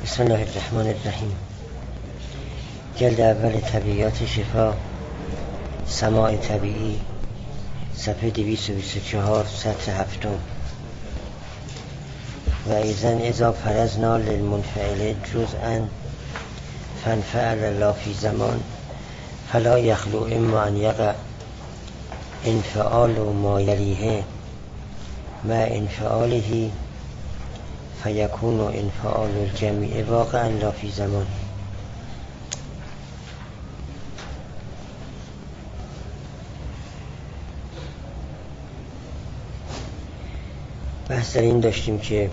بسم الله الرحمن الرحیم. جلد اول طبیعیات شفا، سماع طبیعی، صفحه 224، سطر 7. و ایزن اذا فرضنا للمنفعل جزءا فانفعل لا فی زمان فلا یخلو اما ان یقع انفعال ما یلیه مع انفعاله فیکون انفعال الجمیع واقعا لا فی زمان. بحث در این داشتیم که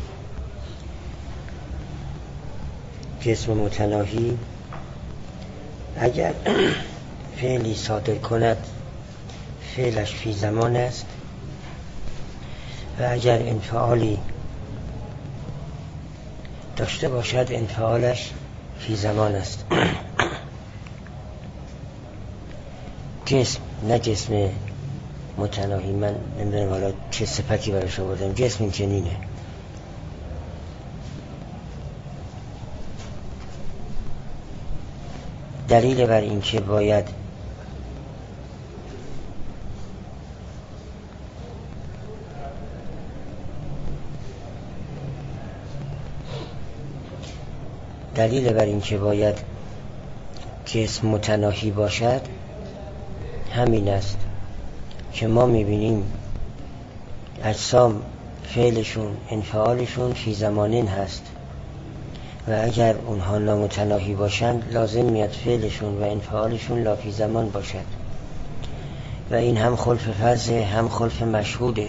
جسم متناهی اگر فعلی صادر کند فعلش فی زمان است و اگر انفعالی داشته باشد انفعالش فی زمان است. جسم، نه جسم متناهی، من نمیدونم حالا چه صفتی براش آوردم، جسم این چنینه. دلیل بر این که باید جسم متناهی باشد همین است که ما میبینیم اجسام فعلشون انفعالشون فی زمانین هست و اگر اونها نامتناهی باشند لازم میاد فعلشون و انفعالشون لا فی زمان باشد و این هم خلف فرضه هم خلف مشهوده.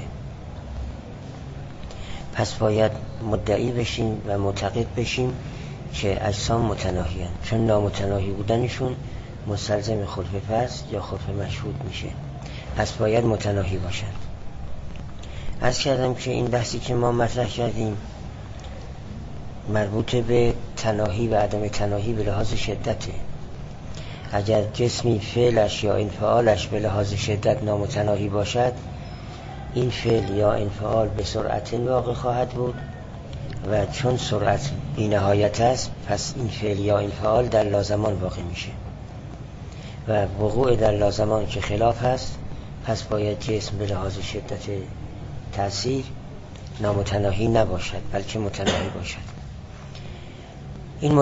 پس باید مدعی بشیم و معتقد بشیم که اجسام متناهی هستند، چون نامتناهی بودنشون مستلزم خلف فرض یا خلف مشهود میشه. پس باید متناهی باشند. عرض کردم که این بحثی که ما مطرح کردیم مربوط به تناهی و عدم تناهی به لحاظ شدته. اگر جسمی فعلش یا انفعالش به لحاظ شدت نامتناهی باشد این فعل یا انفعال به سرعت واقع خواهد بود و چون سرعت بی نهایت است پس این فعل یا انفعال در لازمان واقع میشه و وقوع در لازمان که خلاف هست پس باید جسم به لحاظ شدت تأثیر نامتناهی نباشد بلکه متناهی باشد. این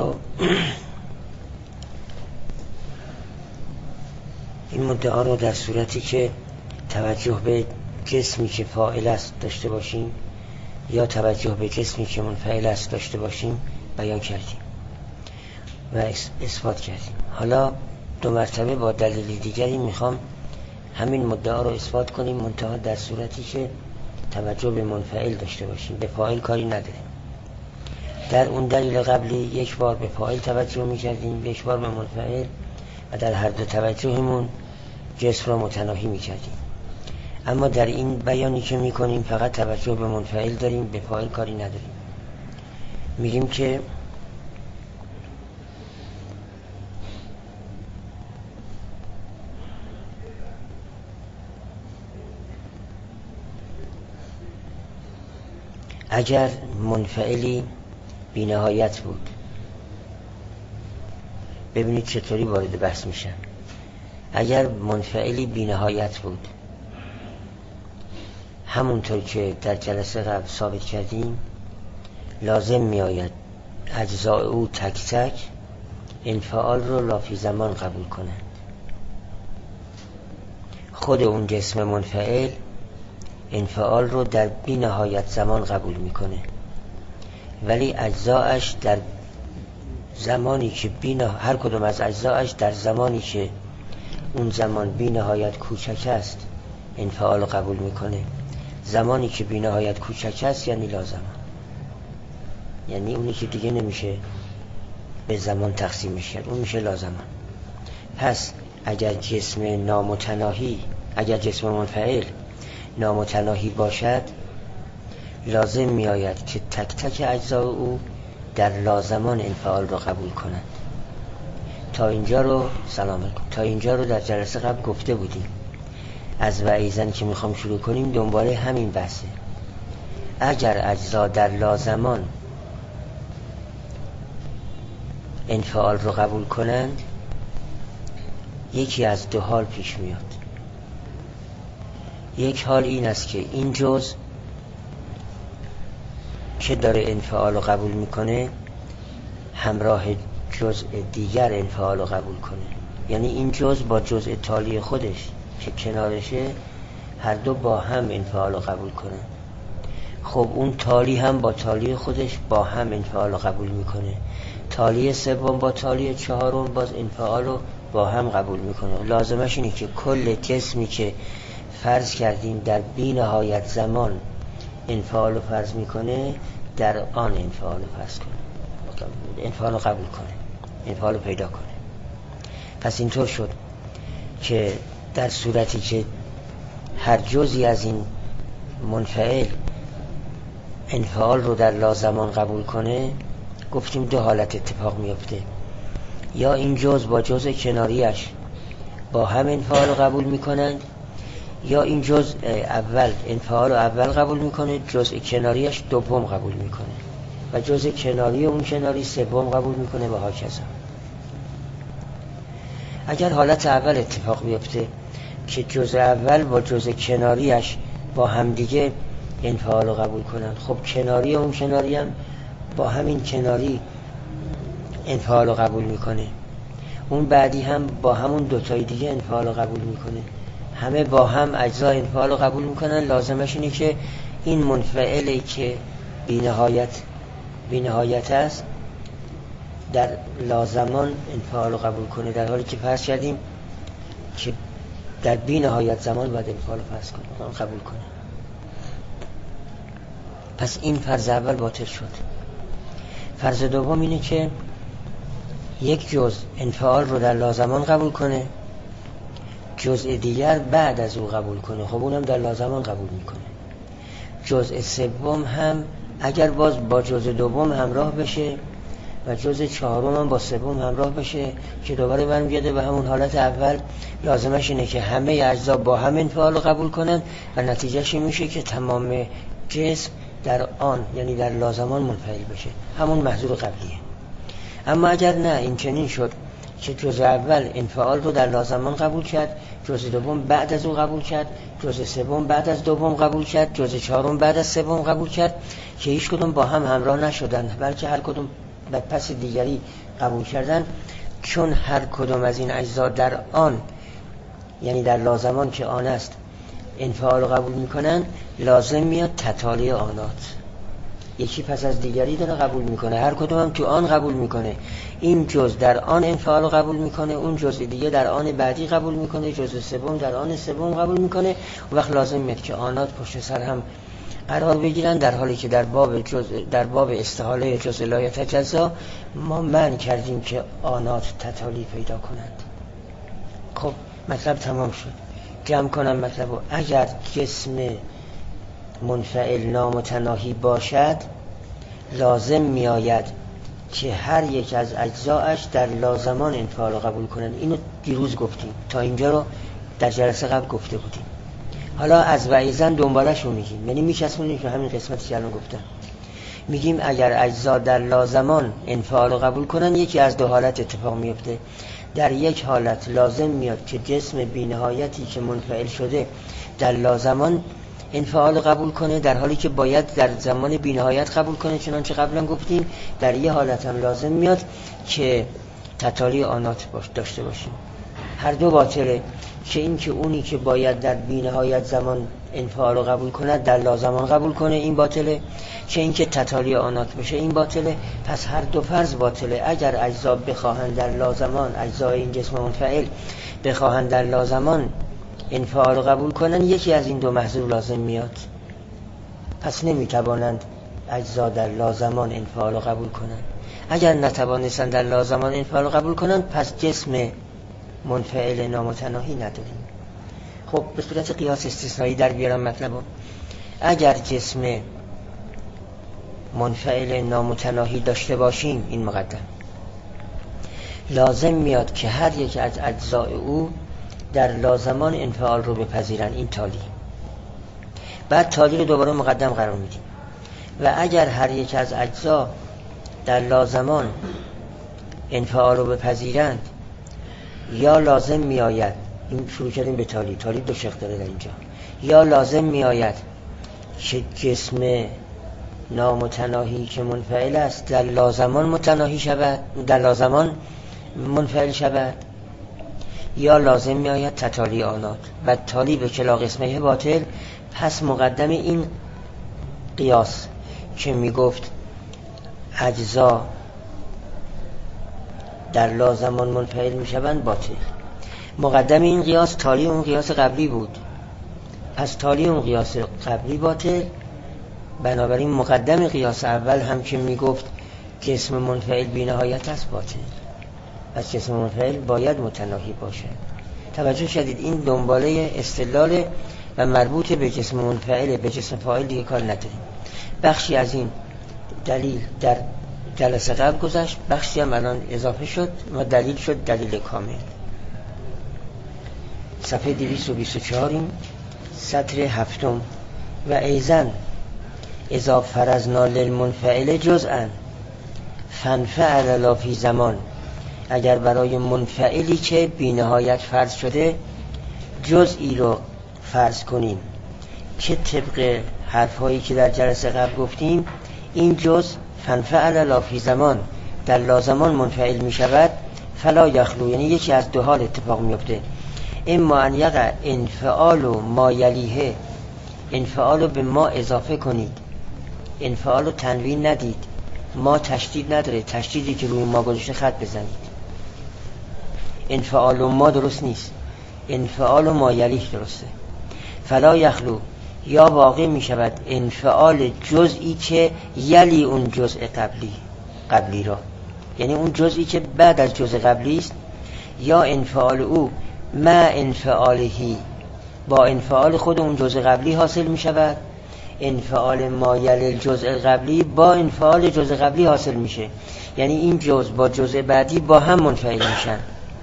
مدعا رو در صورتی که توجه به جسمی که فاعل است داشته باشیم یا توجه به جسمی که منفعل است داشته باشیم بیان کردیم و اثبات کردیم. حالا دو مرتبه با دلیل دیگری میخوام همین مدعا رو اثبات کنیم، منتها در صورتی که توجه به منفعل داشته باشیم، به فاعل کاری نداریم. در اون دلیل قبلی یک بار به فاعل توجه میکردیم، یک بار به منفعل و در هر دو توجهمون جسم رو متناهی میکردیم. اما در این بیانی که میکنیم فقط توجه به منفعل داریم، به فاعل کاری نداریم. میگیم که اگر منفعلی بی نهایت بود، ببینید چطوری وارد بحث میشن. اگر منفعلی بی نهایت بود همونطور که در جلسه قبل ثابت کردیم لازم می آید اجزاء او تک تک انفعال رو لا فی زمان قبول کنند. خود اون جسم منفعل انفعال رو در بی نهایت زمان قبول میکنه ولی اجزاءش در زمانی که هر کدوم از اجزاءش در زمانی که اون زمان بی نهایت کوچک است انفعال رو قبول میکنه. زمانی که بی نهایت کوچک است یعنی لازمان، یعنی اونی که دیگه نمیشه به زمان تقسیمش کرد، اون میشه لازمان. پس اگر جسم منفعل نامتناهی باشد لازم می آید که تک تک اجزای او در لازمان انفعال رو قبول کنند. تا اینجا رو در جلسه قبل گفته بودیم. از و ایزن که میخوام شروع کنیم دنباله همین بحثه. اگر اجزا در لازمان انفعال رو قبول کنن یکی از دو حال پیش میاد. یک حال این است که این جزء که داره انفعال رو قبول میکنه همراه جزء دیگر انفعال رو قبول کنه، یعنی این جزء با جزء تالی خودش که کنارشه هر دو با هم انفعال رو قبول کنه. خب اون تالی هم با تالی خودش با هم انفعال رو قبول میکنه. تالی سوم با تالی چهارم باز انفعال رو با هم قبول میکنه. لازمش اینه که کل جسمی که فرض کردیم در بی نهایت زمان انفعال رو فرض میکنه در آن انفعال رو فرض کنه، انفعال رو قبول کنه، انفعال رو پیدا کنه. پس اینطور شد که در صورتی که هر جزئی از این منفعل انفعال رو در لازمان قبول کنه، گفتیم دو حالت اتفاق میفته. یا این جزء با جزء کناریش با هم انفعال رو قبول میکنند، یا این جزء اول انفعال رو اول قبول میکنه، جزء کناریش دوم قبول میکنه و جزء کناری اون کناری سوم قبول میکنه و هاکذا. اگر حالت اول اتفاق بیفته که جزء اول با جزء کناریش با همدیگه انفعال رو قبول کنن، خب کناری اون کناری هم با همین کناری انفعال رو قبول میکنه، اون بعدی هم با همون دوتای دیگه انفعال رو قبول میکنه، همه با هم اجزا انفعال رو قبول میکنن. لازمش اینه که این منفعلی که بی نهایت است در لازمان انفعال رو قبول کنه، در حالی که فرض کردیم که در بی نهایت زمان باید انفعال رو فرض کنه، قبول کنه. پس این فرض اول باطل شد. فرض دوم اینه که یک جزء انفعال رو در لازمان قبول کنه، جزء دیگر بعد از او قبول کنه، خب اونم در لازمان قبول میکنه. جزء سوم هم اگر باز با جزء دوم همراه بشه و جزء چهارم هم با سوم همراه بشه که دوباره برمیگرده به همون حالت اول، لازمش اینه که همه اجزا با هم انفعال رو قبول کنن و نتیجهش این میشه که تمام جسم در آن یعنی در لازمان منفعل بشه، همون محذور قبلیه. اما اگر نه این چنین شد که جزء اول انفعال رو در لازمان قبول کرد، جزء دوم بعد از او قبول کرد، جزء سوم بعد از دوم قبول کرد، جزء چهارم بعد از سوم قبول کرد، که هیچ کدوم با هم همراه نشدن بلکه هر کدوم در پس دیگری قبول کردن، چون هر کدوم از این اجزا در آن یعنی در لازمان که آن است انفعال رو قبول میکنن، لازم میاد تتالی آنات، یکی پس از دیگری داره قبول میکنه، هر کدوم هم تو آن قبول میکنه. این جزء در آن انفعال رو قبول میکنه، اون جزء دیگه در آن بعدی قبول میکنه، جزء سوم در آن سوم قبول میکنه. و وقت لازم میاد که آنات پشت سر هم قرار بگیرن، در حالی که در باب استحاله جزء لا یتجزا ما منع کردیم که آنات تتالی پیدا کنند. خب مطلب تمام شد. جمع کنم مطلبو. اگر جسم منفعل نامتناهی باشد، لازم میآید که هر یک از اجزایش در لازمان انفعال رو قبول کنند. اینو دیروز گفتیم، تا اینجا رو در جلسه قبل گفته بودیم. حالا از وعیزن دنبالش رو میگیم، یعنی میچسبونیم که همین قسمتی که الان گفتم. میگیم اگر اجزا در لازمان انفعال رو قبول کنن، یکی از دو حالت اتفاق میفته. در یک حالت لازم میاد که جسم بی‌نهایتی که منفعل شده در لازمان انفعال قبول کنه، در حالی که باید در زمان بی‌نهایت قبول کنه، چنانچه قبلا گفتیم. در یه حالت هم لازم میاد که تتالی آنات داشته باشیم. هر دو باطله، که این که اونی که باید در بی‌نهایت زمان انفعال قبول کنه در لازمان قبول کنه، این باطله، که این که تتالی آنات بشه، این باطله. پس هر دو فرض باطله. اگر اجزا بخواهند در لازمان، اجزای این جسم منفعل بخواهند در لازمان انفعال قبول کنن، یکی از این دو محذور لازم میاد. پس نمیتوانند اجزا در لازمان انفعال قبول کنن. اگر نتوانستند در لازمان انفعال قبول کنن، پس جسم منفعل نامتناهی نداریم. خب به صورت قیاس استثنایی در بیارم مطلبو. اگر جسم منفعل نامتناهی داشته باشیم، این مقدم، لازم میاد که هر یک از اجزای او در لازمان انفعال رو بپذیرن، این تالی. بعد تالی رو دوباره مقدم قرار میدیم. و اگر هر یک از اجزا در لازمان انفعال رو بپذیرند یا لازم می آید، این شروع کردیم به تالی دو شق داره در اینجا، یا لازم می آید که جسم نامتناهی که منفعل است در لازمان متناهی شود، در لازمان منفعل شود، یا لازم می آید تتالی آنات و تالی به کلا قسمه باطل. پس مقدم این قیاس که می گفت اجزا در لازمان منفعل می شوند باطل، مقدم این قیاس تالی اون قیاس قبلی بود، پس تالی اون قیاس قبلی باطل. بنابراین مقدم قیاس اول هم که می گفت جسم منفعل بی نهایت است باطل، پس جسم منفعل باید متناهی باشد. توجه شدید این دنباله استدلال و مربوط به جسم منفعل، به جسم فاعل دیگه کار نداریم. بخشی از این دلیل در جلسه قبل گذشت، بخشی هم الان اضافه شد و دلیل شد دلیل کامل. صفحه 224 سطر 7 و ایزن اذا فرضنا للمنفعل جزءا فانفعل لا فی زمان، اگر برای منفعلی که بی نهایت فرض شده جزئی رو فرض کنیم که طبق حرفایی که در جلسه قبل گفتیم این جزء فانفعل لا فی زمان در لازمان منفعل می شود، فلا یخلو، یعنی یکی از دو حال اتفاق می افته، اما ان یقع انفعال و ما یلیه، انفعال رو به ما اضافه کنید، انفعال رو تنوین ندید، ما تشدید نداره، تشدیدی که روی ما گذاشته خط بزنید، انفعال و ما درست نیست، انفعال و ما یلیه درسته. فلا یخلو، یا واقع می شود انفعال جزئی که یلی اون جزء قبلی را، یعنی اون جزئی که بعد از جزء قبلی است، یا انفعال او ما انفعالهی، با انفعال خود اون جزء قبلی حاصل می شود، انفعال ما یلی جزء قبلی با انفعال جزء قبلی حاصل میشه، یعنی این جزء با جزء بعدی با هم منفعل میشن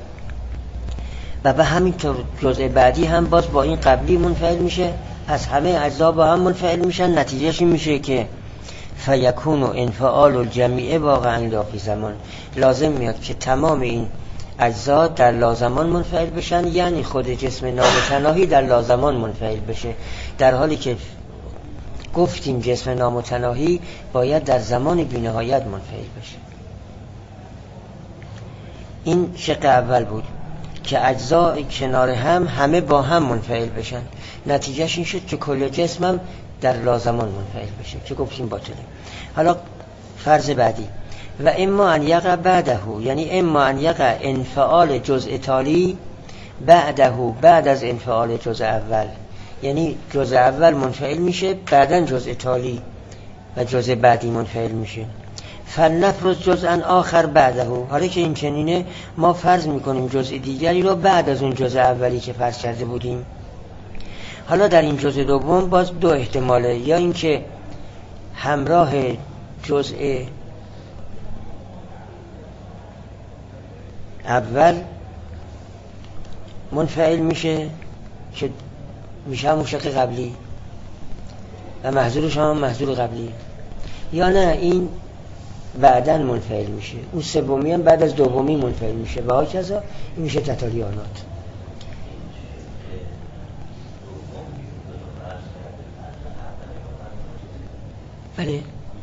و به همینطور جزء بعدی هم باز با این قبلی منفعل میشه، پس همه اجزا با هم منفعل میشن. نتیجهش این میشه که فیکون انفعال الجمیع واقعا لا فی زمان، لازم میاد که تمام این اجزا در لازمان منفعل بشن، یعنی خود جسم نامتناهی در لازمان منفعل بشه، در حالی که گفتیم جسم نامتناهی باید در زمان بی‌نهایت منفعل بشه. این شق اول بود که اجزا کنار هم همه با هم منفعل بشن، نتیجهش این شد که کل جسم هم در لازمان منفعل بشه که گفتیم باطله. حالا فرض بعدی و اما ان یقع بعده، یعنی اما ان یقع انفعال جزء تالی بعده، بعد از انفعال جزء اول، یعنی جزء اول منفعل میشه بعداً جزء تالی و جزء بعدی منفعل میشه، فلنفرض جزءا آخر بعده، حالا که این چنینه ما فرض میکنیم جزء دیگری رو بعد از اون جزء اولی که فرض کرده بودیم. حالا در این جزء دوم باز دو احتماله، یا اینکه همراه جزء اول منفعل میشه که میشه همون شق قبلی و محذورش هم محذور قبلی، یا نه این بعداً منفعل میشه، اون سومی هم بعد از دومی منفعل میشه و هاکذا، این میشه تتالیانات. بله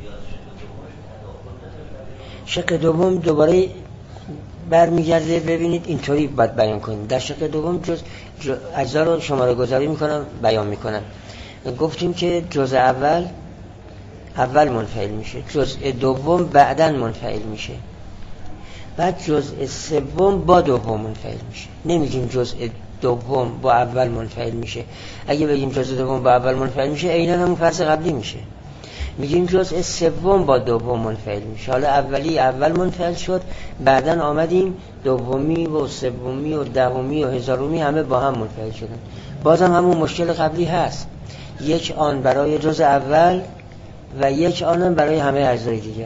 شق دوم دوباره برمیگرده، ببینید اینطوری باید بیان کنیم. در شق دوم اجزا رو شماره گذاری میکنم بیان میکنم. گفتیم که جزء اول منفعل میشه، جزء دوم بعداً منفعل میشه، بعد جزء سوم با دوم منفعل میشه. نمیگیم جزء دوم با اول منفعل میشه، اگه بگیم جزء دوم با اول منفعل میشه عیناً همون فرض قبلی میشه. میگیم جزء سوم با دوم منفعل میشه، حالا اولی اول منفعل شد، بعداً آمدیم دومی و سومی و دهمی و هزارمی همه با هم منفعل شدن، بازم همون مشکل قبلی هست، یک آن برای جزء اول و یک آن برای همه اجزای دیگر.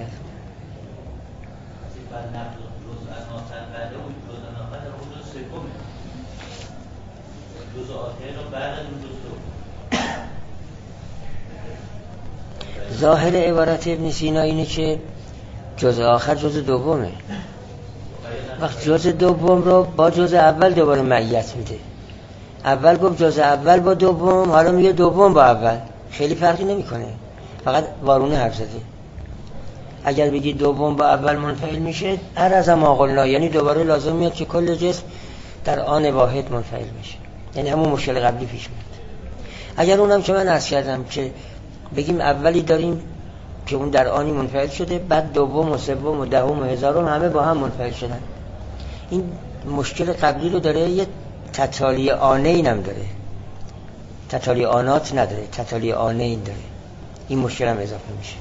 ظاهر عبارت ابن سینا اینه که جزء آخر جزء دومه، وقت جزء دوم رو با جزء اول دوباره معیت میده. اول گفت جزء اول با دوم، حالا میگه دوم با اول. خیلی فرقی نمیکنه، فقط وارونه حرف زده. اگر بگی دوم با اول منفعل میشه هر از ما قلنا، یعنی دوباره لازم میاد که کل جسم در آن واحد منفعل بشه، یعنی همون مشکل قبلی پیش میاد. اگر اونم که من عرض کردم که بگیم اولی داریم که اون در آنی منفعل شده، بعد دوم و سوم و دهم و هزارم همه با هم منفعل شدن، این مشکل قبلی رو داره. یه تتالی آنین هم داره، تتالی آنات نداره، تتالی آنین داره، این مشکل هم اضافه میشه.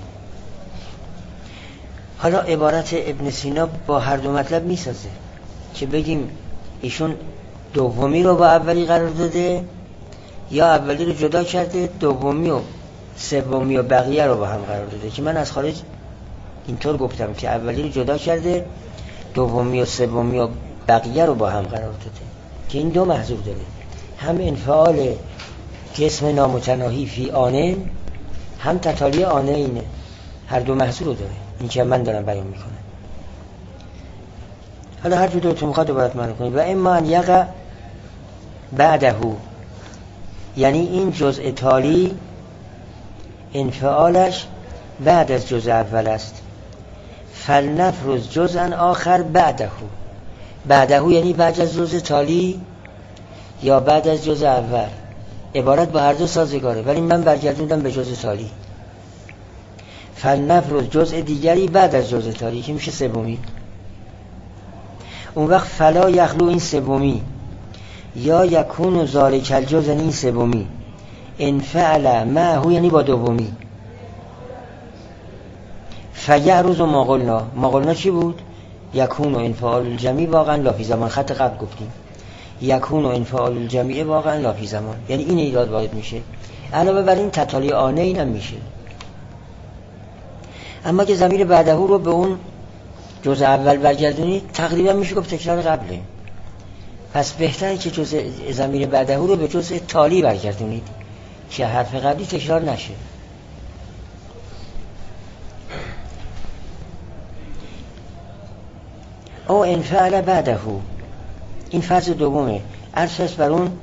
حالا عبارت ابن سینا با هر دو مطلب میسازه که بگیم ایشون دومی رو با اولی قرار داده یا اولی رو جدا کرده، دومی و سومی و بقیه رو با هم قرار داده. که من از خارج اینطور گفتم که اولی رو جدا کرده، دومی و سومی و بقیه رو با هم قرار داده، که این دو محذور داره، هم انفعال جسم نامتناهی فی آنه، هم تتالی آنه اینه، هر دو محذور رو داره. این که من دارم بیان میکنم. حالا هر جور تو میخواد عبارت من کنید. و اما ان یقع بعده، یعنی این جزء تالی انفعالش بعد از جزء اول است. فلنفرض جزءا آخر بعده، بعده یعنی بعد از جزء تالی یا بعد از جزء اول، عبارت با هر دو سازگاره، ولی من برگردوندم به جزء تالی. فلنفرض جزء دیگری بعد از جزء تالی که میشه سومی. اون وقت فلا یخلو، این سومی، یا یکون ذالک الجزء، این سومی، انفعل معه یعنی با دومی. فیعرض ما قلنا، ما قلنا چی بود؟ یکون و انفعال الجمیع واقعا لا فی زمان، خط قبل گفتیم یکون و انفعال الجمیع واقعا لا فی زمان، یعنی این ایراد وارد میشه. علاوه بر این تتالی آنه اینم میشه. اما که ضمیر بعده رو به اون جزء اول برگردونید تقریبا میشه گفت تکرار قبله. پس بهتره که ضمیر بعده رو به جزء تالی برگردونید که حرف قبلی تکرار نشه. او انفعل بعده، این فرض دومه. ارسس بر اون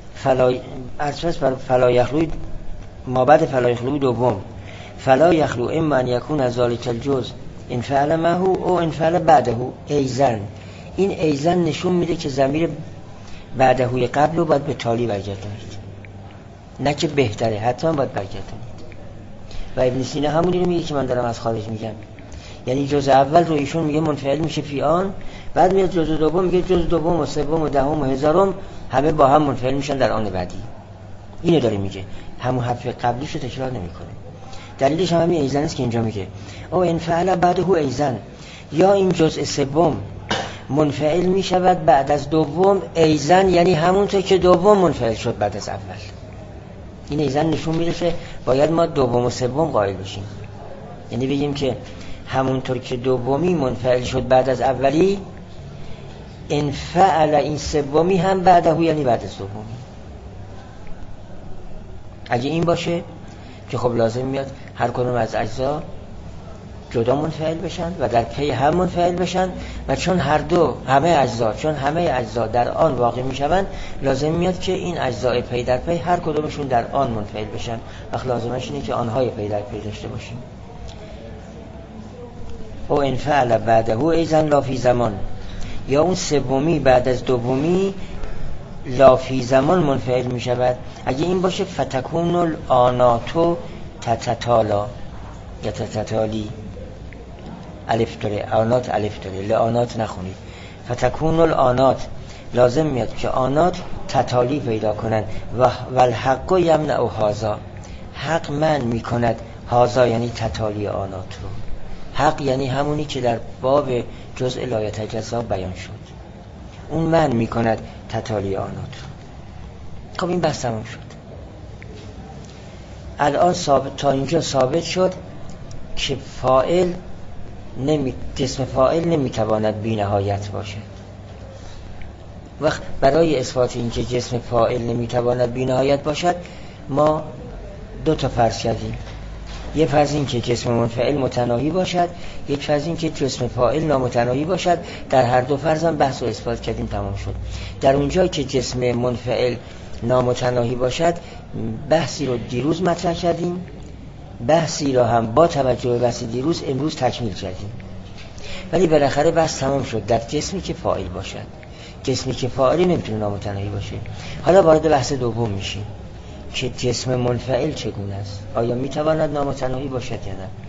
فلا یخلو، ما بعد فلا یخلو دوم، فلا یخلو اما ان یکون از ذالک الجزء انفعل معه او انفعل بعده ایزن. این ایزن نشون میده که ضمیر بعده قبل رو باید به تالی برگردونید، نه که بهتره، حتما باید برگردونید. و ابن سینا همونی رو میگه که من دارم از خارج میگم، یعنی جزء اول رو ایشون میگه منفعل میشه فی آن، بعد میاد جزء دوم میگه جزء دوم و سوم و دهم و هزارم همه با هم منفعل میشن در آن بعدی. اینو داره میگه، همون حرف قبلیش رو تکرار نمیکنه. دلیلش هم همین ایزن است که اینجا میگه او انفعل بعده ایزن، یا این جزء سوم منفعل میشود بعد از دوم ایزن، یعنی همونطور که دوم منفعل شد بعد از اول. این ایزن نشون میده که باید ما دوم و سوم قائل بشیم، یعنی بگیم که همونطور که دومی منفعل شد بعد از اولی، انفعل این سومی هم بعده، یعنی بعد از دومی. اگه این باشه که خب لازم میاد هر کدوم از اجزا جدا منفعل بشن و در پی هم منفعل بشن، و چون همه اجزا در آن واقع میشوند، لازم میاد که این اجزای پی در پی هر کدومشون در آن منفعل بشن. وقت لازمش اینه که آنهای پی در پی داشته باشیم. او انفعل بعده ایزن لا فی زمان، یا اون سومی بعد از دومی لا فی زمان منفعل می شود. اگه این باشه فتکون الاناتو تتتالا یا تتتالی، الف داره، آنات الف داره، لآنات نخونید. فتکون الانات، لازم میاد که آنات تتالی پیدا کنن. و الحق یمنع هذا، حق من می کند هذا یعنی تتالی آنات رو. حق یعنی همونی که در باب جزء لا یتجزا بیان شد، اون من می کند تتالی آنات رو. خب این بحث تمام شد. الان تا اینجا ثابت شد که جسم فاعل نمیتواند بی نهایت باشد. وقت برای اثبات اینکه جسم فاعل نمیتواند بی نهایت باشد، ما دو تا فرض کردیم. یه فرض این که جسم منفعل متناهی باشد، یک فرض این که جسم فاعل نامتناهی باشد. در هر دو فرض هم بحث و اثبات کردیم، تمام شد. در اونجایی که جسم منفعل نامتناهی باشد بحثی رو دیروز مطرح کردیم، بحثی رو هم با توجه به بحث دیروز امروز تکمیل کردیم. ولی بالاخره بحث تمام شد در جسمی که فاعل باشد. جسمی که فاعلی نمیتونه نامتناهی باشه. حالا وارد بحث دوم میشیم که جسم منفعل چگونه است، آیا میتواند نامتناهی باشد یا نه.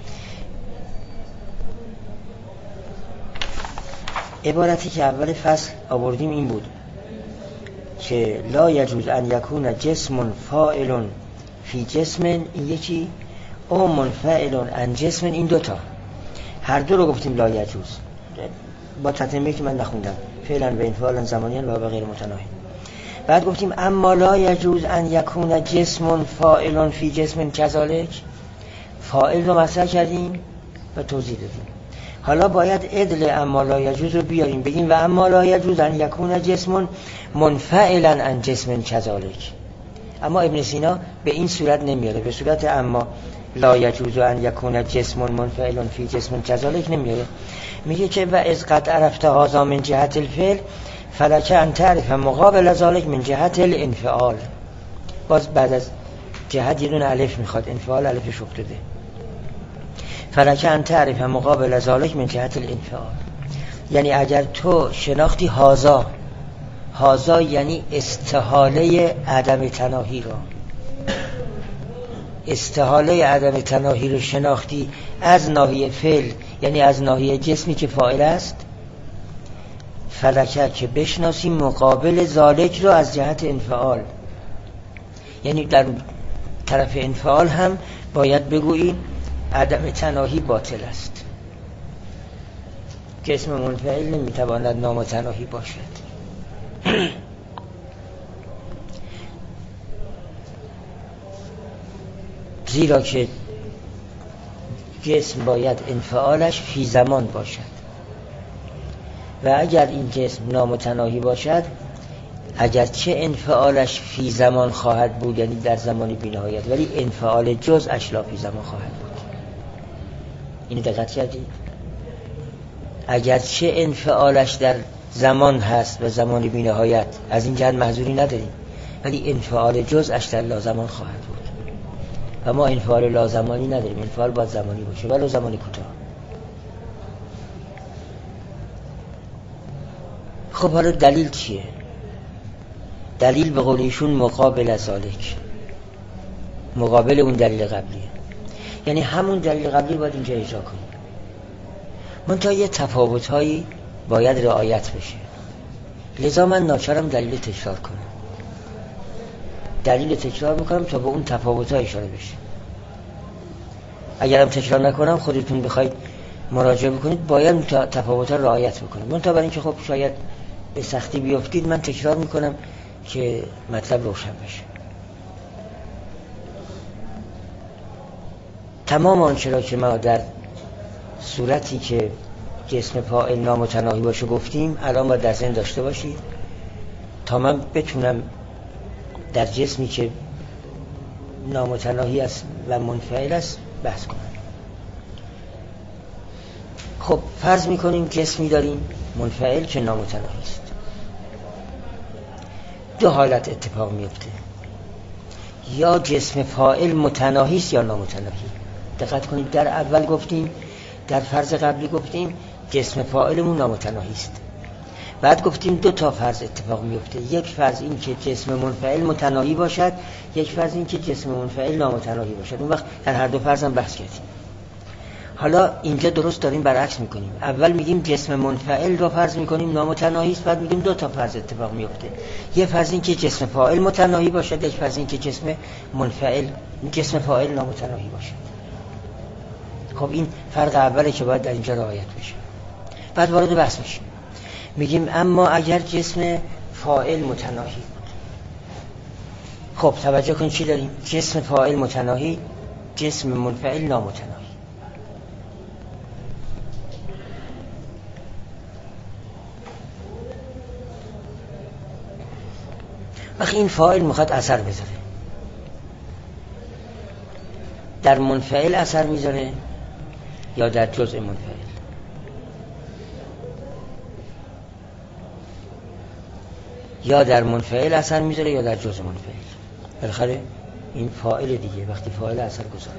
عبارتی که اول فصل آوردیم این بود که لا یجوز ان یکون جسم فاعل فی جسم، این یکی، او منفعل عن جسم، این دوتا. هر دو رو گفتیم لا یجوز، با تتمه که من نخوندم، فعلا و انفعالا زمانیان و غیر متناهی. بعد گفتیم اما لا یجوز ان یکون جسم فاعل فی جسم کذالک، فاعل رو مطرح کردیم و توضیح دادیم. حالا باید عدل اما لا یجوز رو بیاریم، بگیم و اما لا یجوز ان یکون جسم منفعلا عن جسم کذالک. اما ابن سینا به این صورت نمیاره، به صورت اما لا یجوز ان یکون جسم منفعل فی جسم کذالک نمیاره. میگه که و از قد عرفت هذا من جهت الفعل فلک ان تعرف مقابل ذلك من جهت الانفعال. باز بعد از جهت یه دونه الف میخواد، انفعال الفش افتاده. فلک ان تعرف مقابل ذلك من جهت الانفعال، یعنی اگر تو شناختی هازا یعنی استحاله عدم تناهی رو، استحاله عدم تناهی رو شناختی از ناحیه فعل، یعنی از ناحیه جسمی که فاعل است، فلکه که بشناسی مقابل ذالک رو از جهت انفعال، یعنی در طرف انفعال هم باید بگویی عدم تناهی باطل است. جسم منفعل نمیتواند نامتناهی باشد. زیرا که جسم باید انفعالش فی زمان باشد و اگر این جسم نامتناهی باشد، اگرچه انفعالش فی زمان خواهد بود، یعنی در زمانی بی‌نهایت، ولی انفعال جزءش لا فی زمان خواهد بود. اینو دقت کردید؟ اگرچه انفعالش در زمان هست و زمانی بی‌نهایت، از این جهت محذوری نداریم، ولی انفعال جزءش در لازمان خواهد بود و ما انفعال لازمانی نداریم. انفعال باید زمانی باشه ولو زمانی کوتاه. خب حالا دلیل چیه؟ دلیل به قول ایشون مقابل ذالک، مقابل اون دلیل قبلیه، یعنی همون دلیل قبلی باید اینجا اجرا کنیم. منتها یه تفاوت‌هایی باید رعایت بشه، لذا من ناچارم دلیل تکرار کنم. دلیل تکرار میکنم تا به اون تفاوت‌ها اشاره بشه. اگرم تکرار نکنم خودتون بخواید مراجعه بکنید باید تفاوت‌ها رعایت بکنید. منتها برای اینکه خب شاید به سختی بیافتید من تکرار میکنم که مطلب روشن بشه. تمام آنچه را که ما در صورتی که جسم فاعل نامتناهی باشه گفتیم الان باید در ذهن داشته باشید تا من بتونم در جسمی که نامتناهی است و منفعل است بحث کنم. خب فرض میکنیم جسمی داریم منفعل که نامتناهی است. دو حالت اتفاق میفته، یا جسم فاعل متناهی است یا نامتناهی. دقت کنید در اول گفتیم، در فرض قبلی گفتیم جسم فاعلمون نامتناهی است. بعد گفتیم دو تا فرض اتفاق میفته، یک فرض این که جسم منفعل متناهی باشد، یک فرض این که جسم منفعل نامتناهی باشد. اون وقت در هر دو فرض هم بحث کردیم. حالا اینجا درست داریم برعکس میکنیم. اول میگیم جسم منفعل رو فرض میکنیم نامتناهی است، بعد میگیم دو تا فرض اتفاق میفته، یک فرض این که جسم فاعل متناهی باشد، یک فرض این که جسم فاعل نامتناهی باشد. خب این فرق اوله که باید در اینجا رعایت بشه. بعد وارد بحث میشیم، میگیم اما اگر جسم فاعل متناهی بود. خب توجه کن چی داریم؟ جسم فاعل متناهی، جسم منفعل نامتناهی. وقتی این فاعل میخواد اثر بذاره، در منفعل اثر میذاره یا در جزء منفعل؟ یا در منفعل اثر میذاره یا در جزء منفعل. بالاخره این فاعل دیگه، وقتی فاعل اثر گذاره.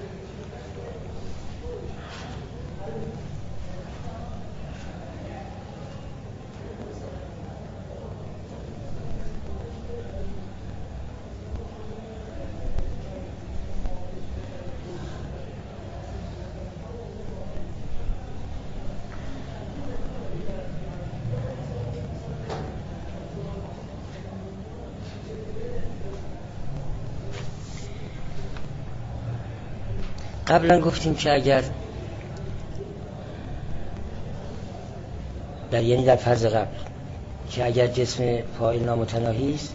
قبلا گفتیم که اگر در فرض قبل که اگر جسم فاعل نامتناهی است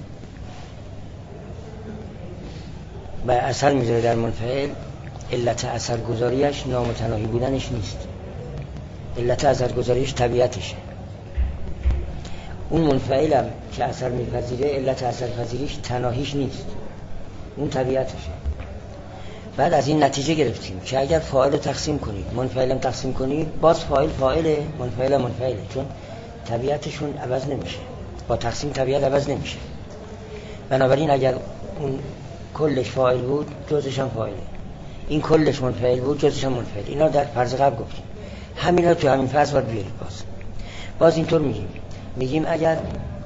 و اثر میذاره در منفعل، علت اثرگذاریش نامتناهی بودنش نیست، علت اثرگذاریش طبیعتشه. اون منفعل هم که اثر میپذیره، علت اثرپذیریش تناهیش نیست، اون طبیعتشه. بعد از این نتیجه گرفتیم که اگر فاعل رو تقسیم کنید، منفعل هم تقسیم کنید، باز فاعل فاعله، منفعل منفعله، چون طبیعتشون عوض نمیشه، با تقسیم طبیعت عوض نمیشه. بنابراین اگر اون کلش فاعل بود، جزش هم فاعله. این کلش منفعل بود، جزش هم منفعل. اینا در فرض قبل گفتیم. همینا تو همین فرض باید بیارید. باز اینطور میگیم اگر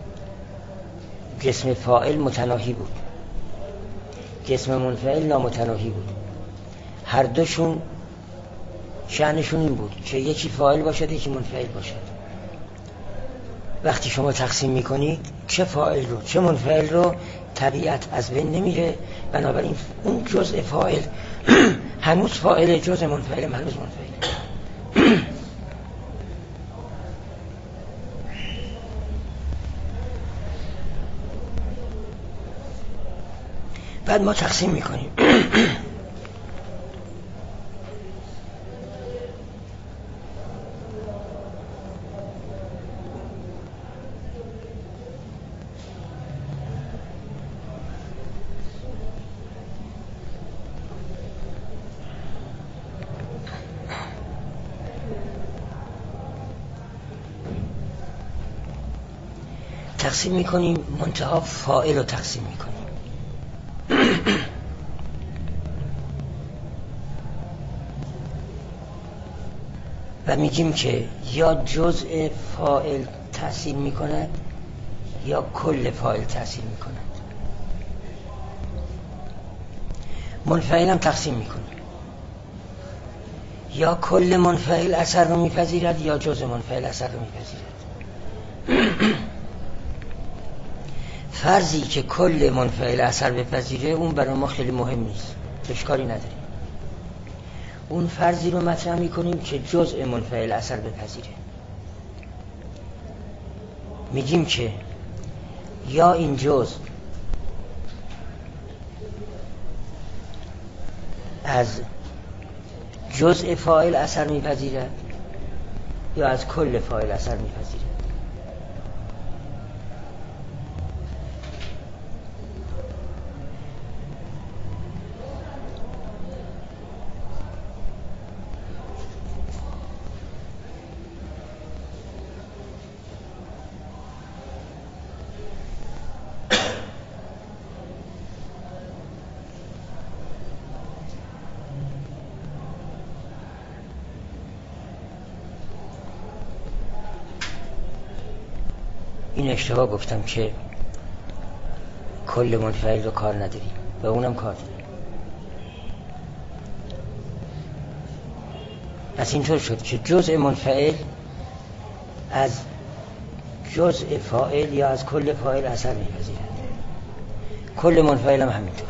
جسم فاعل متناهی بود، جسم منفعل نامتناهی بود، هر دوشون شأنشون این بود که یکی فاعل باشد یکی منفعل باشد. وقتی شما تقسیم میکنید چه فاعل رو چه منفعل رو، طبیعت از بین نمیره. بنابراین اون جزء فاعل هنوز فاعل، جزء منفعل هنوز منفعل. بعد ما تقسیم میکنیم. تقسیم میکنیم، منتها فاعل رو تقسیم میکنیم. و میگیم که یا جزء فاعل تأثیر میکند یا کل فاعل تأثیر میکند. منفعل هم تقسیم میکنیم، یا کل منفعل اثر رو میپذیرد یا جزء منفعل اثر رو میپذیرد. فرضی که کل منفعل اثر بپذیره، اون برای ما خیلی مهم نیست، اشکالی نداره. اون فرضی رو مطرح میکنیم که جزء منفعل اثر بپذیره. میگیم که یا این جزء از جزء فاعل اثر میپذیرد یا از کل فاعل اثر میپذیرد. این اشتباه گفتم که کل منفعل رو کار نداریم، و اونم کار داریم. پس اینطور شد که جزء منفعل از جزء فاعل یا از کل فاعل اثر می‌پذیرد. کل منفعل هم همینطور.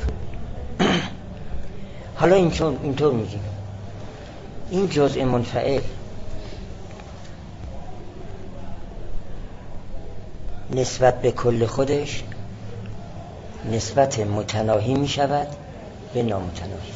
حالا اینطور میگیم این جزء منفعل نسبت به کل خودش نسبت متناهی می شود به نامتناهی.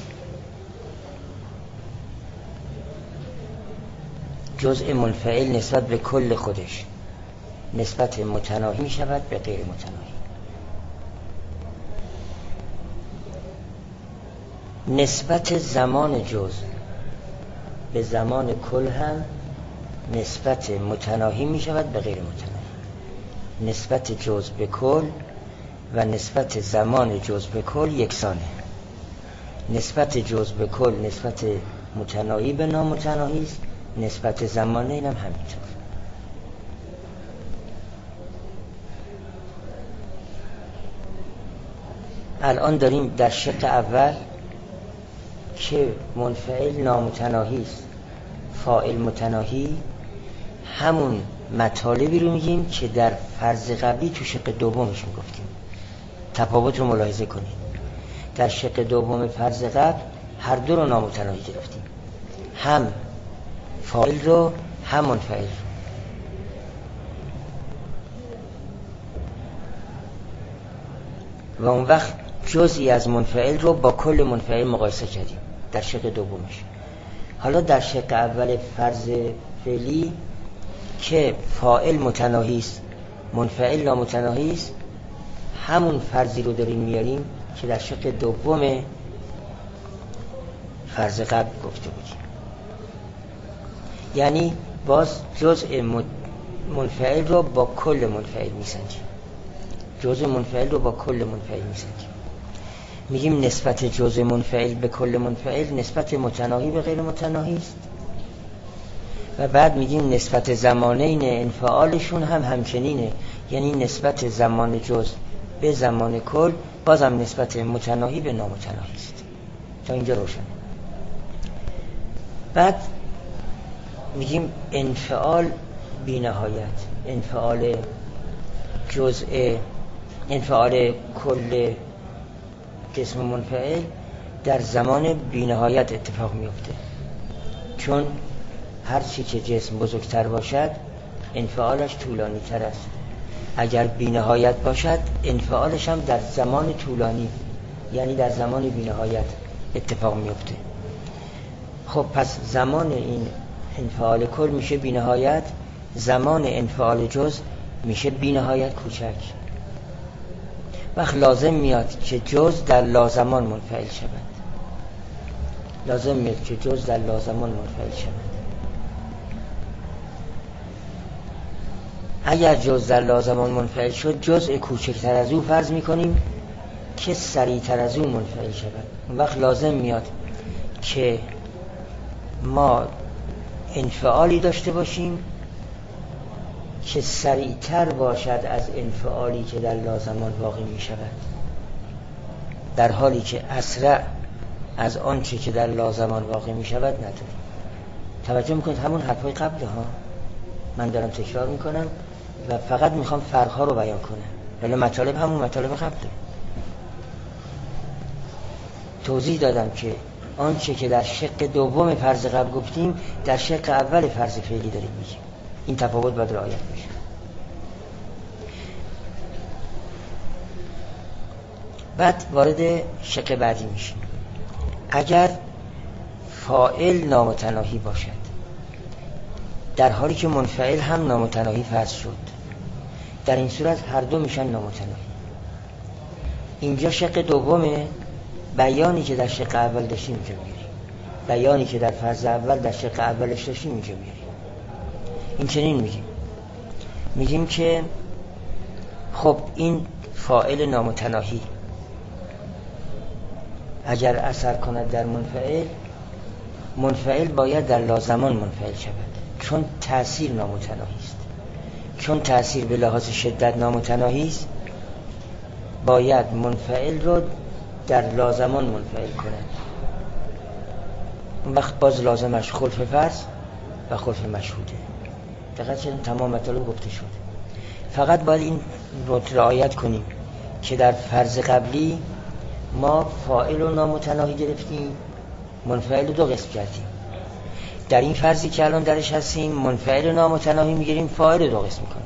جزء منفعل نسبت به کل خودش نسبت متناهی می شود به غیر متناهی. نسبت زمان جز به زمان کل هم نسبت متناهی می شود به غیر متناهی. نسبت جز به کل و نسبت زمان جز به کل یکسانه. نسبت جز به کل نسبت متناهی به نامتناهی است، نسبت زمانه اینم همینطور. الان داریم در شق اول که منفعل نامتناهی است، فاعل متناهی، همون مطالبی رو میگیم که در فرض قبلی تو شق دومش میگفتیم. تفاوت رو ملاحظه کنید. در شق دوم فرض قبل هر دو رو نامتناهی گرفتیم، هم فاعل رو هم منفعل رو. و اون وقت جزئی از منفعل رو با کل منفعل مقایسه کردیم در شق دومش. حالا در شق اول فرض فعلی که فاعل متناهی است، منفعل نامتناهی است، همون فرضی رو داریم میاریم که در شق دوم فرض قبل گفته بودیم. یعنی باز جزء منفعل رو با کل منفعل میسنجیم، جزء منفعل رو با کل منفعل میسنجیم. میگیم نسبت جزء منفعل به کل منفعل نسبت متناهی به غیر متناهی است. و بعد میگیم نسبت زمانین انفعالشون هم همچنینه، یعنی نسبت زمان جز به زمان کل بازم نسبت متناهی به نامتناهی است. تا اینجا روشن. بعد میگیم انفعال بی نهایت، انفعال جزء، انفعال کل جسم منفعل در زمان بی نهایت اتفاق میفته، چون هر چی که جسم بزرگتر باشد انفعالش طولانی تر است. اگر بی نهایت باشد انفعالش هم در زمان طولانی، یعنی در زمان بی نهایت اتفاق میفته. خب پس زمان این انفعال کل میشه بی نهایت، زمان انفعال جز میشه بی نهایت کوچک. وقت لازم میاد که جز در لازمان منفعل شود، لازم میاد که جز در لازمان منفعل شود. اگر جز در لازمان منفعل شد، جزء کوچکتر از او فرض میکنیم که سریعتر از او منفعل شود. اون وقت لازم میاد که ما انفعالی داشته باشیم که سریعتر باشد از انفعالی که در لازمان واقع می شود، در حالی که اسرع از آنچه که در لازمان واقع می شود نداریم. توجه میکنید همون حرفای قبل ها من دارم تکرار میکنم و فقط میخوام فرقها رو بیان کنم، ولی مطالب همون مطالب قبله. توضیح دادم که آنچه که در شق دوم فرض قبل گفتیم در شق اول فرض فعلی داریم میگیم. این تفاوت باید رعایت بشه. بعد وارد شق بعدی میشیم. اگر فاعل نامتناهی باشد در حالی که منفعل هم نامتناهی فرض شد، در این صورت هر دو میشن نامتناهی. اینجا شق دومه، بیانی که در شق اول داشتیم اینجا میاریم، بیانی که در فرض اول در شق اولش داشتیم اینجا میاریم. این چنین میگیم که خب این فاعل نامتناهی اگر اثر کند در منفعل، منفعل باید در لازمان منفعل شود، چون تأثیر نامتناهی است. چون تأثیر به لحاظ شدت نامتناهی است، باید منفعل رو در لازمان منفعل کند. اون وقت باز لازمش خلف فرض و خلف مشهوده. دقیقا چون تمام مطالب گفته شد. فقط باید این رو رعایت کنیم که در فرض قبلی ما فاعل و نامتناهی گرفتیم، منفعل رو دو قسم کردیم. در این فرضی که الان درش هستیم منفعل و نامتناهی میگیریم، فاعل رو دو قسم میکنیم.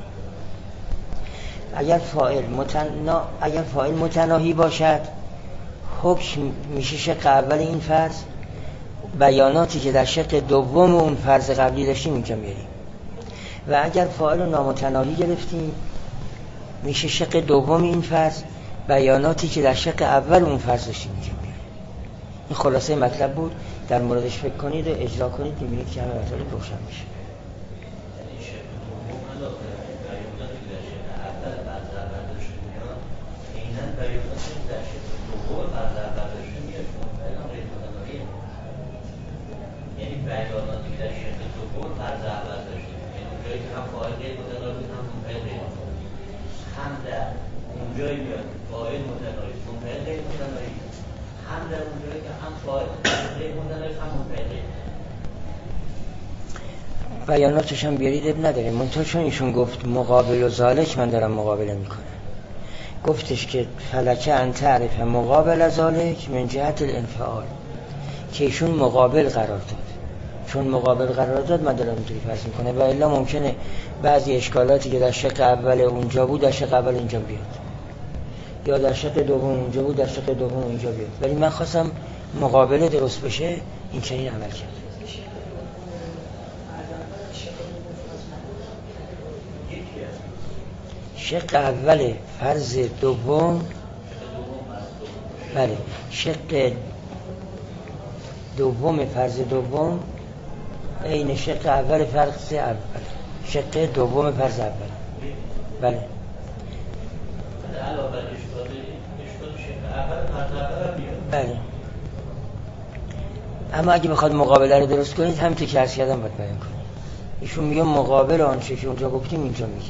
اگر فاعل متناهی باشد، حکم میشه شق اول این فرض، بیاناتی که در شق دوم اون فرض قبلی داشتیم اینجا میاریم. و اگر فاعل و نامتناهی گرفتیم، میشه شق دوم این فرض، بیاناتی که در شق اول اون فرض داشتیم اینجا میاریم. این خلاصه مطلب بود، در موردش فکر کنید و اجرا کنید، می‌بینید که همه مطالب روشن میشه. یعنی بیاناتی که در شکل دوم فرض اول داشته، یعنی اونجایی که هم فاعل غیر متناقض هم منفعل غیر متناقض، هم در اونجایی میاد فاعل متناقض منفعل غیر متناقض، هم در اونجایی که هم فاعل غیر متناقض هم منفعل غیر متناقض. بیاناتش هم بیارید اب نداره، منتها چون ایشون گفت مقابل و ذالک، من دارم مقابله میکنم. گفتش که فلکه ان تعرف مقابل ذالک من جهت الانفعال، که ایشون مقابل قرار داد. چون مقابل قرار داد من دارم اینطوری فرض میکنه، و الا ممکنه بعضی اشکالاتی که در شق اول اونجا بود در شق اول اینجا بیاد، یا در شق دوم اونجا بود در شق دوم اینجا بیاد، ولی من خواستم مقابله درست بشه، این چنین عمل کرد. شق اول فرض دوم، بله، شق دوم فرض دوم این شق اول فرض اول، شق دوم فرض اول، بله. علاوه بر اشکال شق اول فرض اول بیاد. بله. اما اگه بخواد مقابله رو درست کنید همینطور که عرض کردم باید بیان کنید. ایشون میگه مقابل آنچه که اونجا گفتیم اینجا میگه.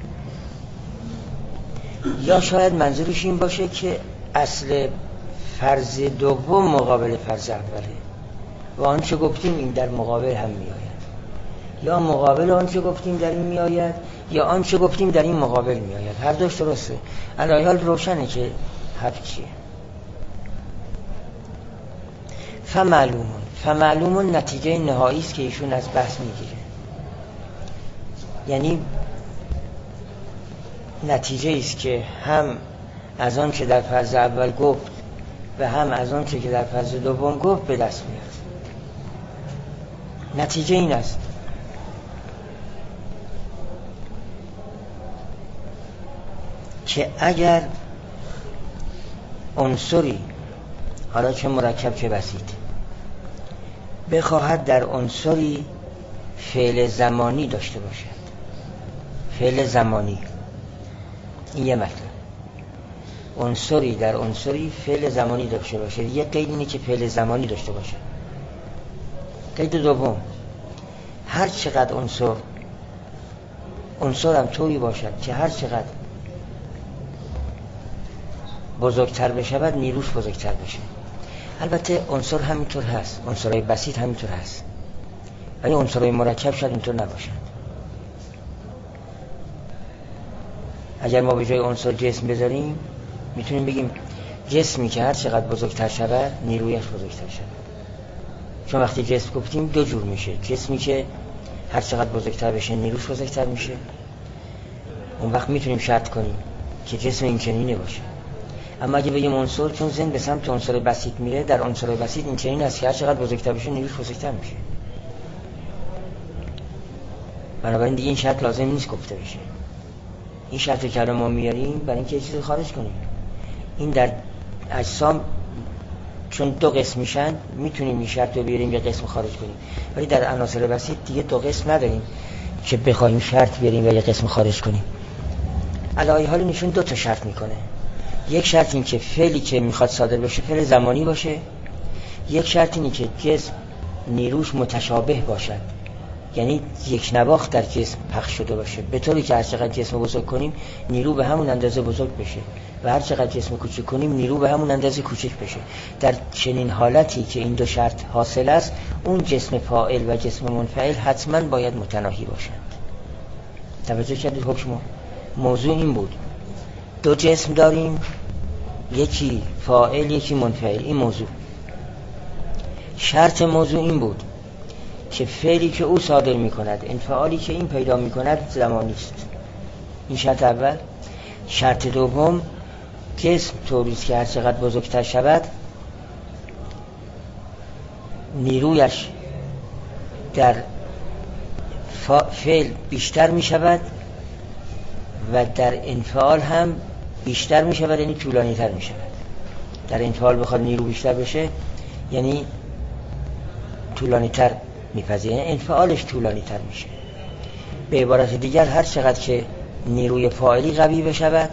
یا شاید منظورش این باشه که اصل فرض دوم مقابل فرض اوله و آنچه گفتیم این در مقابل هم میآید، یا مقابل آنچه گفتیم در این میآید، یا آنچه گفتیم در این مقابل میآید. هر دوش درسته. علی حال روشنه که حرف چیه. فمعلومون نتیجه نهایی است که ایشون از بحث میگیره، یعنی نتیجه است که هم از آن که در فرض اول گفت و هم از آن که در فرض دوم گفت به دست میاد. نتیجه این است که اگر عنصری، حالا چه مرکب چه بسیط، بخواهد در عنصری فعل زمانی داشته باشد، فعل زمانی، این یه مطلب، عنصری در عنصری فعل زمانی داشته باشه. یه قید اینه که فعل زمانی داشته باشه. قید دوم، هر چقدر عنصر هم طوری باشد که هر چقدر بزرگتر بشود نیروش بزرگتر بشه. البته عنصر همینطور هست، عنصرهای بسیط همینطور هست، ولی عنصرهای مرکب شاید اینطور نباشند. اگر ما به جای عنصر جسم بذاریم میتونیم بگیم جسمی که هر چقدر بزرگتر شود نیرویش بزرگتر شود. چون وقتی جسم گفتیم دو جور میشه، جسمی که هر چقدر بزرگتر بشه نیروش بزرگتر میشه، اون وقت میتونیم شرط کنیم که جسم این چنینه باشه. اما اگه بگیم عنصر، چون ذهن به سمت عنصر بسیط میره، در عنصر بسیط این چنین است که هر چقدر بزرگتر بشه نیروش بزرگتر میشه. بنابراین دیگه این شرط لازم نیست گفته بشه. این شرطی که ما میاریم برای اینکه چیزی خارج کنیم. این در اجسام چون دو قسم میشن میتونیم این شرط رو بیاریم یه قسم خارج کنیم، ولی در عناصر بسیط دیگه دو قسم نداریم که بخوایم شرط بیاریم و یه قسم خارج کنیم. علاوه حال نشون دو تا شرط میکنه. یک شرط این که فعلی که میخواد صادر بشه فعل زمانی باشه، یک شرط اینه که جسم نیروش متشابه باشد، یعنی یک نواخت در جسم پخش شده باشه، به طوری که هر چقدر جسم بزرگ کنیم نیرو به همون اندازه بزرگ بشه و هر چقدر جسم کوچک کنیم نیرو به همون اندازه کوچک بشه. در چنین حالتی که این دو شرط حاصل است، اون جسم فاعل و جسم منفعل حتما باید متناهی باشند. توجه کردید؟ حکم موضوع این بود، دو جسم داریم، یکی فاعل یکی منفعل. این موضوع، شرط موضوع این بود که فعلی که او صادر می کند، انفعالی که این پیدا می کند زمانی است. این شرط اول. شرط دوم، جسم طوریست که هر چقدر بزرگتر شود نیرویش در فعل بیشتر می شود و در انفعال هم بیشتر می شود، یعنی طولانی تر می شود. در انفعال بخواد نیرو بیشتر بشه یعنی طولانی تر میپذیره، یعنی انفعالش طولانی تر میشه. به عبارت دیگر هر چقدر که نیروی فاعلی قوی بشود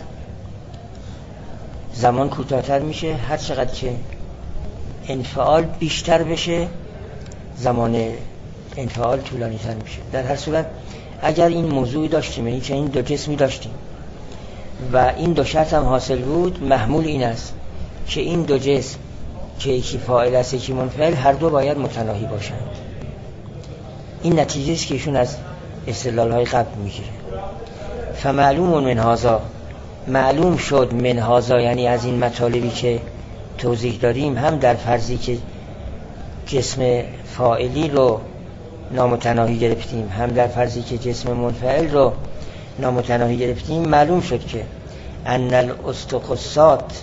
زمان کوتاه‌تر میشه، هر چقدر که انفعال بیشتر بشه زمان انفعال طولانی تر میشه. در هر صورت اگر این موضوعی داشتیم، یعنی که این دو جسمی داشتیم و این دو شرط هم حاصل بود، محمول این است که این دو جسم که یکی فاعل است یکی منفعل هر دو باید متناهی باشند. این نتیجه است که ایشون از استدلال‌های قبل میگیره. فمعلوم من هذا، معلوم شد من هذا یعنی از این مطالبی که توضیح داریم، هم در فرضی که جسم فاعلی رو نامتناهی گرفتیم هم در فرضی که جسم منفعل رو نامتناهی گرفتیم، معلوم شد که ان الاستقصات،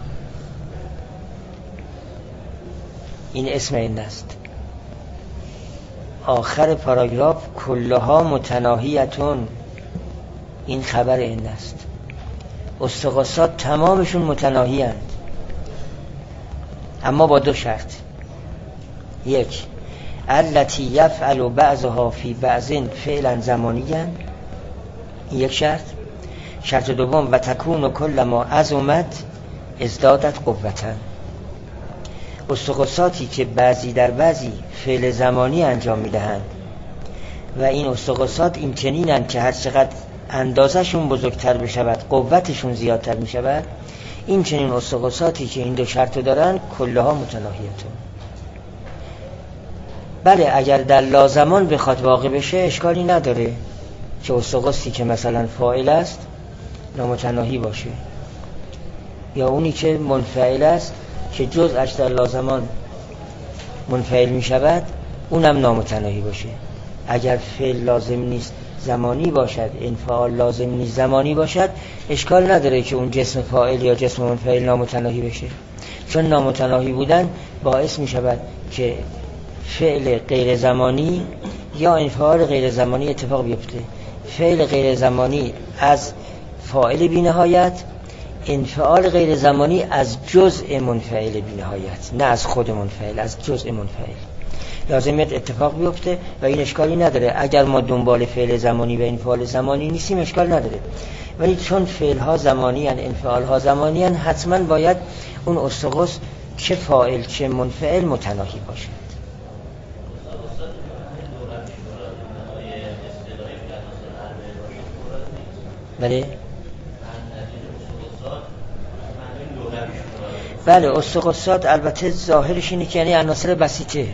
این اسم این است، آخر پاراگراف کلها متناهیتون، این خبر این است. استقصات تمامشون متناهی اند، اما با دو شرط. یک، التي یفعل بعضها فی بعض فعلا زمانیا، این یک شرط. شرط دوم و تکون کل ما عظمت ازدادت قوتا، استقصاتی که بعضی در بعضی فعل زمانی انجام میدهند و این استقصات این چنینند که هر چقدر اندازشون بزرگتر بشود قوتشون زیادتر میشود، این چنین استقصاتی که این دو شرط دارن کلها متناهیتون. بله اگر در لازمان بخواد واقع بشه اشکالی نداره که استقصی که مثلا فاعل است نامتناهی باشه، یا اونی که منفعل است که جزءش در لازمان منفعل می شود اونم نامتناهی باشه. اگر فعل لازم نیست زمانی باشد، انفعال لازم نیست زمانی باشد، اشکال نداره که اون جسم فاعل یا جسم منفعل نامتناهی بشه، چون نامتناهی بودن باعث می شود که فعل غیر زمانی یا انفعال غیر زمانی اتفاق بیفته. فعل غیر زمانی از فاعل بی نهایت، انفعال غیر زمانی از جزء منفعل بی نهایت، نه از خود منفعل، از جزء منفعل لازمیت اتفاق بیفته و این اشکالی نداره. اگر ما دنبال فعل زمانی و انفعال زمانی نیستیم اشکال نداره، ولی چون فعل ها زمانی ان انفعال ها زمانی ان، حتما باید اون استقص چه فاعل چه منفعل متناهی باشد. بله استقصات البته ظاهرش اینه که یعنی عناصر بسیطه.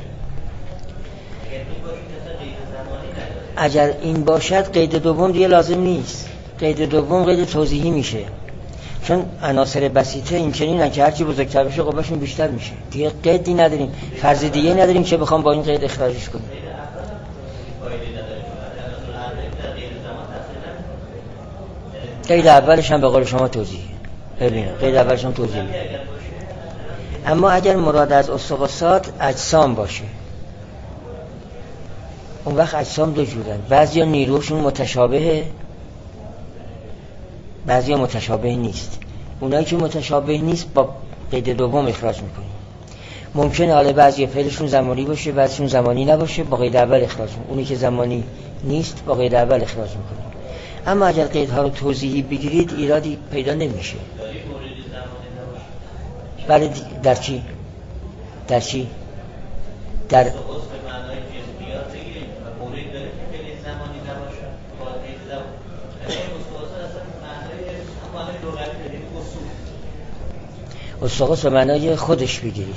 اگر این باشد قید دوم دیگه لازم نیست، قید دوم قید توضیحی میشه، چون عناصر بسیطه این چنینن که هرچی بزرگتر بشه قوتشون بیشتر میشه. دیگه قیدی نداریم، فرض دیگه نداریم که بخوام با این قید اخراجش کنیم. قید اولش هم به قول شما توضیح، ببینید قید اولش هم توضیح. اما اگر مراد از استقصات اجسام باشه، اون وقت اجسام دو جورن، بعضیا نیروشون متشابهه، بعضیا متشابه نیست. اونایی که متشابه نیست با قید دوم اخراج میکنیم. ممکنه حالا بعضی فعلشون زمانی باشه بعضیشون زمانی نباشه، با قید اول اخراج میکنیم. اونی که زمانی نیست با قید اول اخراج میکنیم. اما اگر قیدها رو توضیحی بگیرید ایرادی پیدا نمیشه. بله در چی؟ در چی؟ در استقص به معنای خودش بگیرید،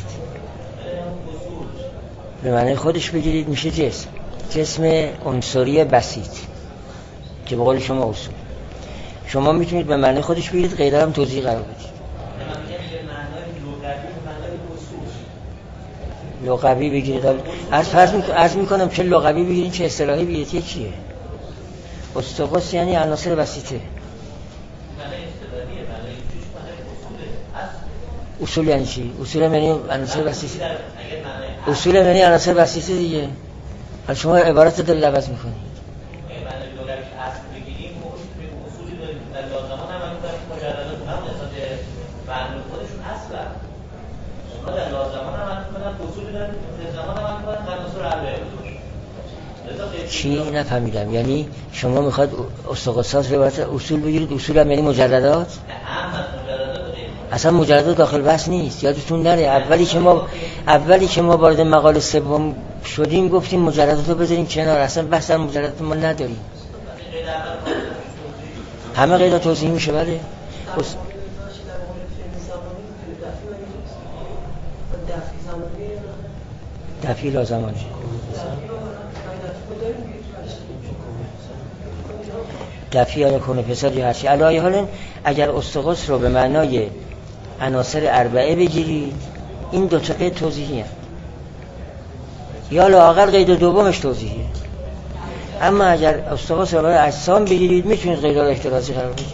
به معنای خودش بگیرید میشه جسم، جسم عنصری بسیط که به قول شما اصول. شما میتونید به معنای خودش بگیرید، غیره هم توضیح قرار بدید. لغوی بگیرید، عرض میکنم چه لغوی بگیرید چه اصطلاحی بگیرید، یکیه. استقص یعنی عناصر بسیطه. اصول یعنی چی؟ اصول یعنی عناصر بسیطه. اصول یعنی عناصر بسیطه دیگه. حالا شما عبارت دارید عوض میکنید. اونا در لازمان عمل میکنن، اصول در زمان عمل میکنن، عناصر اربعه بود. چی نفهمیدم؟ یعنی شما میخواد استقصاص روایت اصول بگیرید؟ اصول هم یعنی مجردات؟ اصلا مجردات داخل بحث نیست، یادتون نره. اولی که ما وارد مقاله سوم شدیم گفتیم مجردات رو بذاریم کنار، اصلا بحث در مجردات ما نداریم. همه قیدا توضیح میشه. بله دفعی لازمانه. دفعی یا کنه فساد یا هرچی. علی حال اگر استقص رو به معنای عناصر اربعه بگیرید، این دو تا قید توضیحی هست، یا لااقل قید دومش توضیحیه. اما اگر استقص رو برای اجسام بگیرید میتونید قید احترازی قرار بدید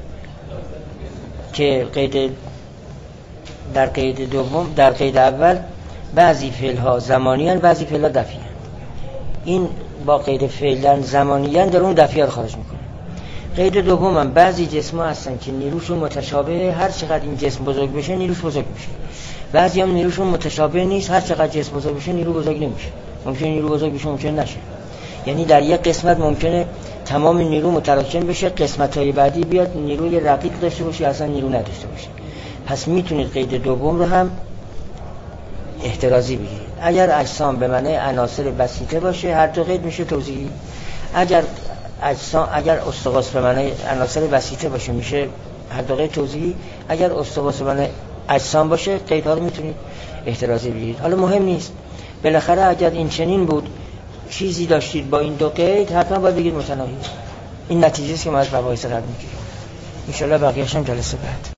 که قید در قید دوم، در قید اول بعضی فعل ها زمانی هستند، بعضی فعل ها دفعی هستند. این با قید فعلا زمانی هستند در اون دفعی رو خارج میکنه. قید دوم هم بعضی جسم ها هستن که نیروشون متشابه، هر چقدر این جسم بزرگ بشه نیروش بزرگ میشه. بعضی هم نیروشون متشابه نیست، هر چقدر جسم بزرگ بشه نیرو بزرگ نمیشه. ممکنه نیرو بزرگ بشه، ممکنه نشه. یعنی در یک قسمت ممکنه تمام نیرو متراکم بشه، قسمت‌های بعدی بیاد نیروی رقیق داشته باشه، اصلا نیرو نداشته باشه. پس میتونید قید دوم رو هم احترازی بگیرید. اگر اجسام به معنی عناصر بسیطه باشه هر دو قید میشه توضیحی. اگر استقاص به معنی عناصر بسیطه باشه میشه هر دو قید توضیحی. اگر استقاص به معنی اجسام باشه قیدها رو میتونید احترازی بگیرید. حالا مهم نیست، بالاخره اگر این چنین بود چیزی داشتید با این دو قید حتما باید بگید متناهی. این نتیجه است که ما از مباحث قبل میگیریم. ان شاء الله بقیه‌اش هم جلسه بعد.